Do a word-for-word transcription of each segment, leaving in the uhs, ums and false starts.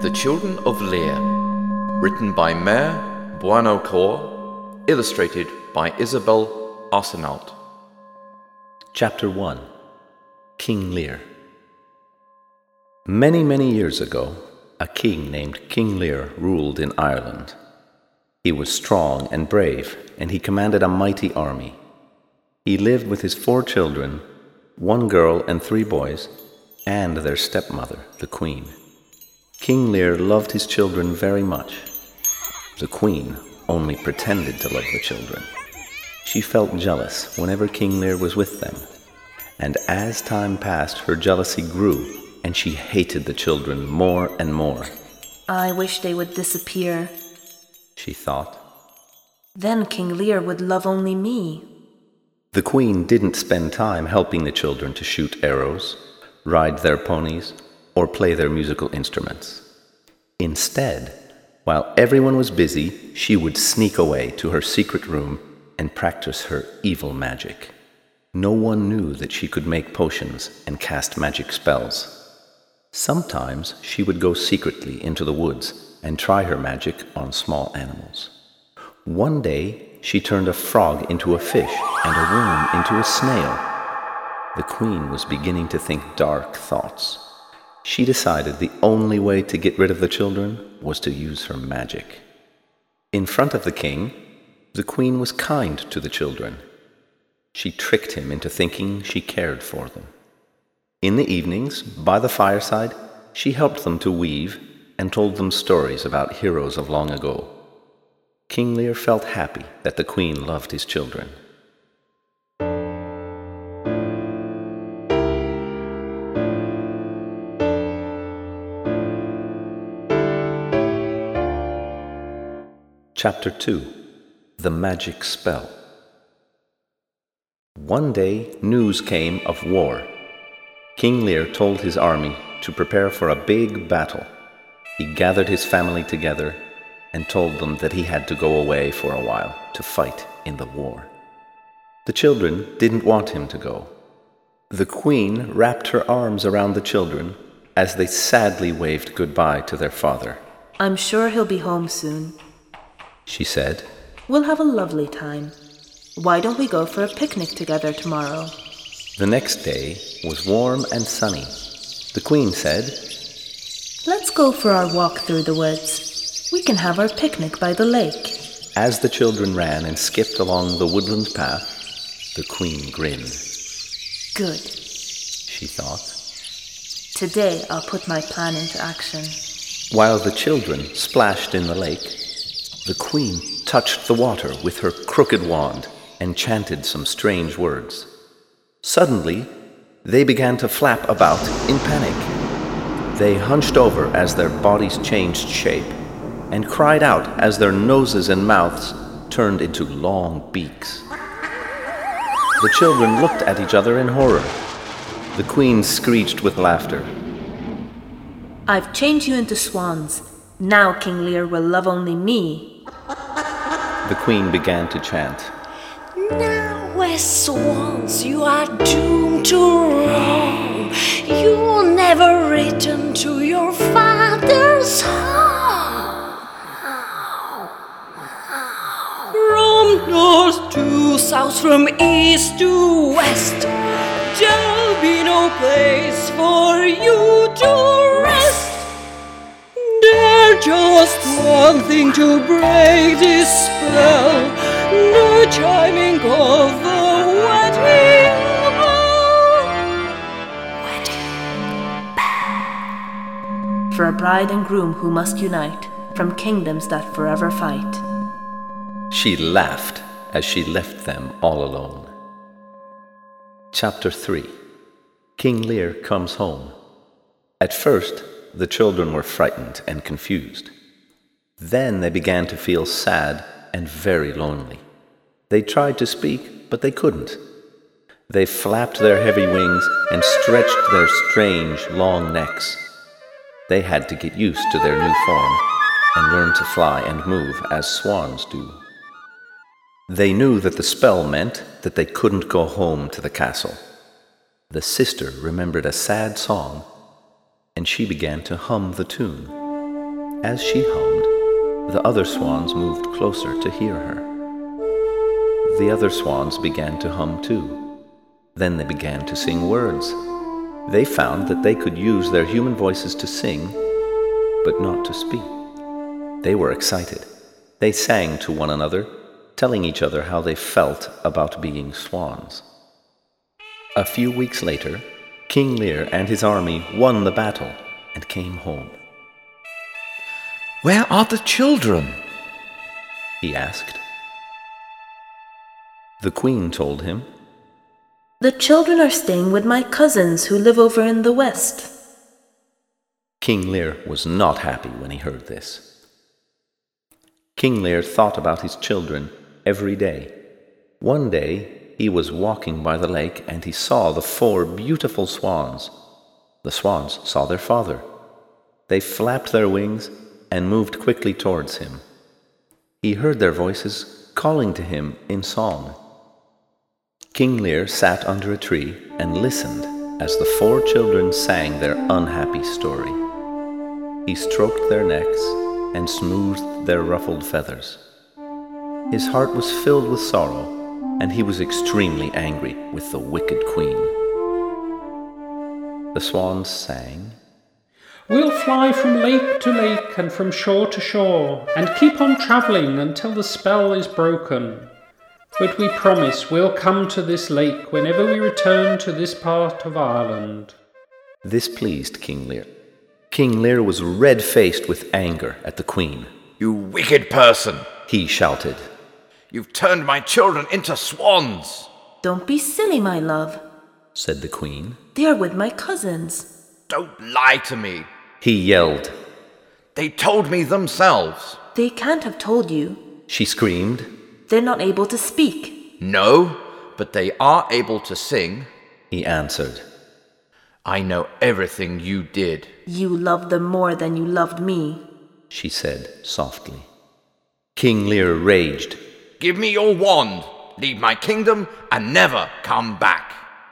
The Children of Lear, written by Mare Boisnaucourt, illustrated by Isabelle Arsenault. Chapter one. King Lear. Many, many years ago, a king named King Lear ruled in Ireland. He was strong and brave, and he commanded a mighty army. He lived with his four children, one girl and three boys, and their stepmother, the Queen. King Lear loved his children very much. The Queen only pretended to love the children. She felt jealous whenever King Lear was with them, and as time passed, her jealousy grew, and she hated the children more and more. I wish they would disappear, she thought. Then King Lear would love only me. The Queen didn't spend time helping the children to shoot arrows, ride their ponies, or play their musical instruments. Instead, while everyone was busy, she would sneak away to her secret room and practice her evil magic. No one knew that she could make potions and cast magic spells. Sometimes she would go secretly into the woods and try her magic on small animals. One day, she turned a frog into a fish and a worm into a snail. The Queen was beginning to think dark thoughts. She decided the only way to get rid of the children was to use her magic. In front of the king, the Queen was kind to the children. She tricked him into thinking she cared for them. In the evenings, by the fireside, she helped them to weave and told them stories about heroes of long ago. King Lear felt happy that the Queen loved his children. Chapter two. The Magic Spell. One day, news came of war. King Lear told his army to prepare for a big battle. He gathered his family together and told them that he had to go away for a while to fight in the war. The children didn't want him to go. The Queen wrapped her arms around the children as they sadly waved goodbye to their father. I'm sure he'll be home soon, she said. We'll have a lovely time. Why don't we go for a picnic together tomorrow? The next day was warm and sunny. The Queen said, Let's go for our walk through the woods. We can have our picnic by the lake. As the children ran and skipped along the woodland path, the Queen grinned. Good, she thought. Today I'll put my plan into action. While the children splashed in the lake, the Queen touched the water with her crooked wand and chanted some strange words. Suddenly, they began to flap about in panic. They hunched over as their bodies changed shape and cried out as their noses and mouths turned into long beaks. The children looked at each other in horror. The Queen screeched with laughter. I've changed you into swans. Now King Lear will love only me. The Queen began to chant. Now as swans you are doomed to roam. You'll never return to your father's home. From north to south, from east to west, there'll be no place for you to rest. There's just one thing to break this spell, the chiming of the wedding bell. Wedding bell. For a bride and groom who must unite from kingdoms that forever fight. She laughed as she left them all alone. Chapter three. King Lear comes home. At first, the children were frightened and confused. Then they began to feel sad and very lonely. They tried to speak, but they couldn't. They flapped their heavy wings and stretched their strange, long necks. They had to get used to their new form and learn to fly and move as swans do. They knew that the spell meant that they couldn't go home to the castle. The sister remembered a sad song, and she began to hum the tune. As she hummed, the other swans moved closer to hear her. The other swans began to hum too. Then they began to sing words. They found that they could use their human voices to sing, but not to speak. They were excited. They sang to one another, telling each other how they felt about being swans. A few weeks later, King Lear and his army won the battle and came home. Where are the children? He asked. The Queen told him, The children are staying with my cousins who live over in the west. King Lear was not happy when he heard this. King Lear thought about his children every day. One day, he was walking by the lake and he saw the four beautiful swans. The swans saw their father. They flapped their wings and moved quickly towards him. He heard their voices calling to him in song. King Lear sat under a tree and listened as the four children sang their unhappy story. He stroked their necks and smoothed their ruffled feathers. His heart was filled with sorrow, and he was extremely angry with the wicked queen. The swans sang, We'll fly from lake to lake and from shore to shore, and keep on travelling until the spell is broken. But we promise we'll come to this lake whenever we return to this part of Ireland. This pleased King Lear. King Lear was red-faced with anger at the queen. You wicked person! He shouted. You've turned my children into swans! Don't be silly, my love, said the queen. They are with my cousins. Don't lie to me! He yelled. They told me themselves. They can't have told you. She screamed. They're not able to speak. No, but they are able to sing. He answered. I know everything you did. You loved them more than you loved me, she said softly. King Lear raged. Give me your wand, leave my kingdom, and never come back.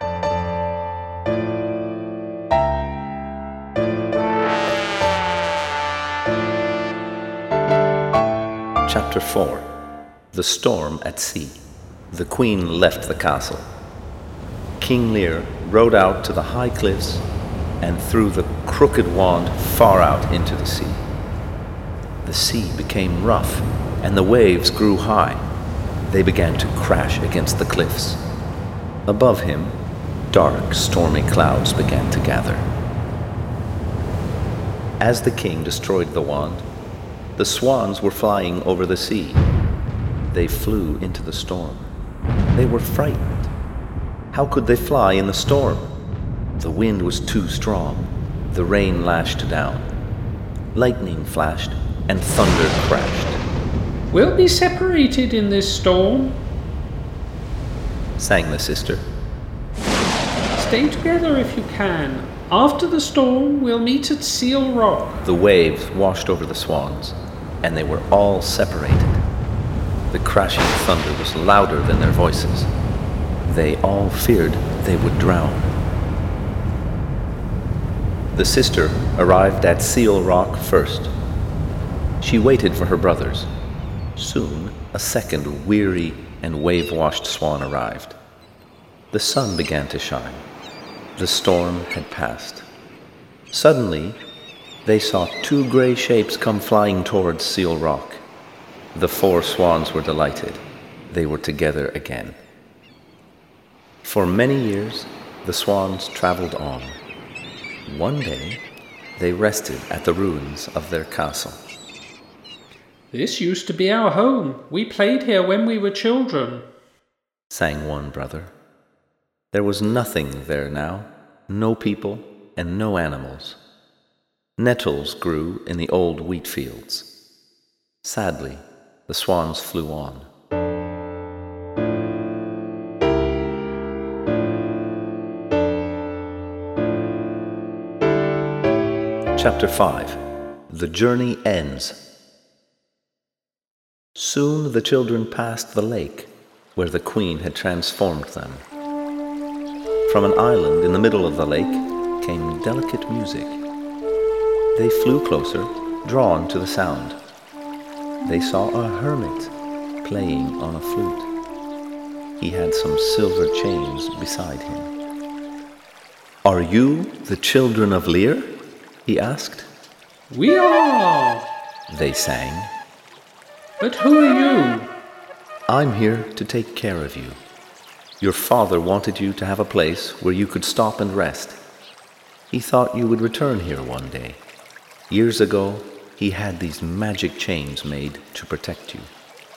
Chapter four. The Storm at Sea. The Queen left the castle. King Lear rode out to the high cliffs and threw the crooked wand far out into the sea. The sea became rough and the waves grew high. They began to crash against the cliffs. Above him, dark, stormy clouds began to gather. As the king destroyed the wand, the swans were flying over the sea. They flew into the storm. They were frightened. How could they fly in the storm? The wind was too strong. The rain lashed down. Lightning flashed and thunder crashed. We'll be separated in this storm, sang the sister. Stay together if you can. After the storm, we'll meet at Seal Rock. The waves washed over the swans, and they were all separated. The crashing thunder was louder than their voices. They all feared they would drown. The sister arrived at Seal Rock first. She waited for her brothers. Soon, a second weary and wave-washed swan arrived. The sun began to shine. The storm had passed. Suddenly, they saw two gray shapes come flying towards Seal Rock. The four swans were delighted. They were together again. For many years, the swans traveled on. One day, they rested at the ruins of their castle. This used to be our home. We played here when we were children, sang one brother. There was nothing there now, no people and no animals. Nettles grew in the old wheat fields. Sadly, the swans flew on. Chapter five. The Journey Ends. Soon the children passed the lake where the queen had transformed them. From an island in the middle of the lake came delicate music. They flew closer drawn to the sound. They saw a hermit playing on a flute. He had some silver chains beside him. "Are you the children of Lir?" he asked. "We are," they sang. "But who are you?" "I'm here to take care of you. Your father wanted you to have a place where you could stop and rest. He thought you would return here one day. Years ago, he had these magic chains made to protect you."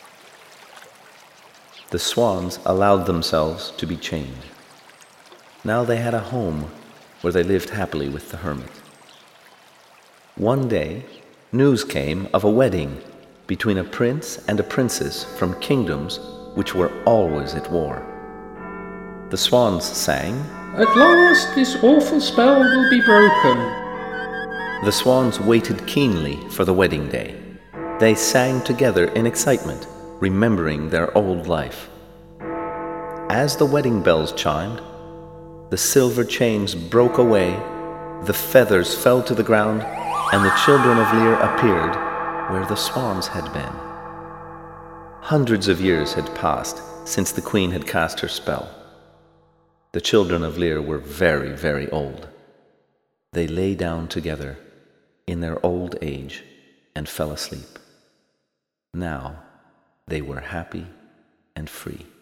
The swans allowed themselves to be chained. Now they had a home where they lived happily with the hermit. One day, news came of a wedding between a prince and a princess from kingdoms which were always at war. The swans sang, "At last this awful spell will be broken." The swans waited keenly for the wedding day. They sang together in excitement, remembering their old life. As the wedding bells chimed, the silver chains broke away, the feathers fell to the ground, and the children of Lir appeared where the swans had been. Hundreds of years had passed since the queen had cast her spell. The children of Lir were very, very old. They lay down together in their old age and fell asleep. Now they were happy and free.